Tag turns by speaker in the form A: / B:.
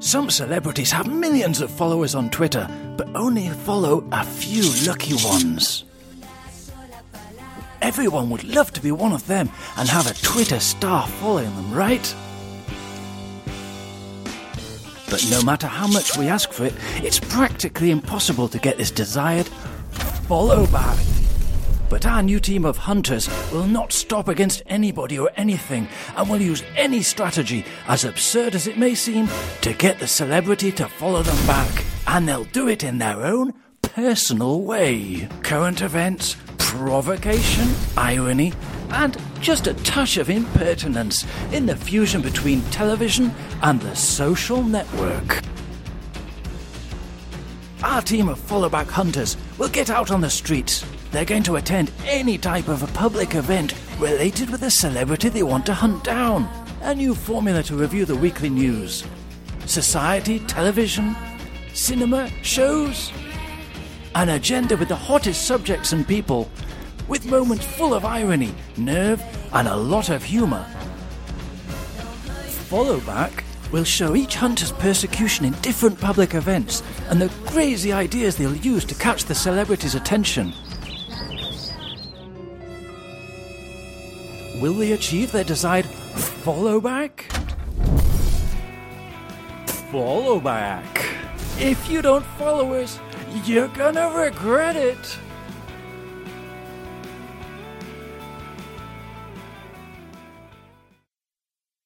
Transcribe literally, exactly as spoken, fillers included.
A: Some celebrities have millions of followers on Twitter, but only follow a few lucky ones. Everyone would love to be one of them and have a Twitter star following them, right? But no matter how much we ask for it, it's practically impossible to get this desired follow back. But our new team of hunters will not stop against anybody or anything and will use any strategy, as absurd as it may seem, to get the celebrity to follow them back. And they'll do it in their own personal way. Current events, provocation, irony, and just a touch of impertinence in the fusion between television and the social network. Our team of follow-back hunters will get out on the streets. They're going to attend any type of a public event related with a celebrity they want to hunt down. A new formula to review the weekly news. Society, television, cinema, shows. An agenda with the hottest subjects and people, with moments full of irony, nerve, and a lot of humour. Followback will show each hunter's persecution in different public events and the crazy ideas they'll use to catch the celebrity's attention. Will they achieve their desired followback? Followback. If you don't follow us, you're gonna regret it.